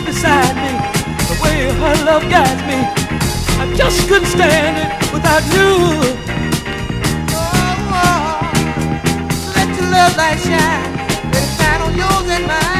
beside me, the way her love guides me. I just couldn't stand it without you. Oh, let your love light shine, let it shine on yours and mine.